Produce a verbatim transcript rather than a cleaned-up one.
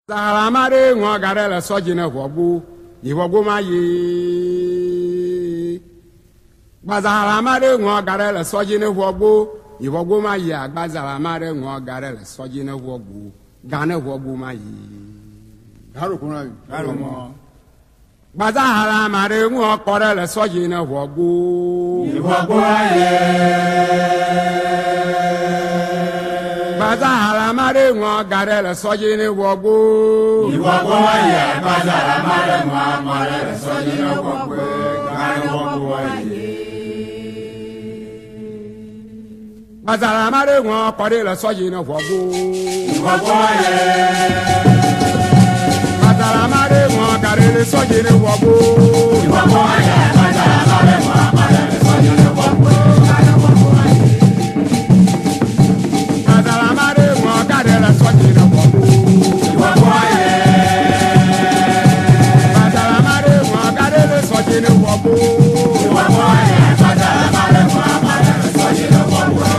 Salamare ngwa garela sojine wogu iwogu mayi Bazalamare ngwa garela sojine wogu iwogu mayi Bazalamare ngwa garela sojine wogu gane wogu mayi Haro kuna haro mo Bazalamare ngwa korela sojine wogu iwogu mayi Bazalamare ngwa garela sojine wogu iwogu mayi Bazalamare ngwa garela sojine wogu gane wogu mayi Bazalamare ngwa korela sojine wogu iwogu mayi Bazalamare ngwa garela sojine wogu iwogu mayi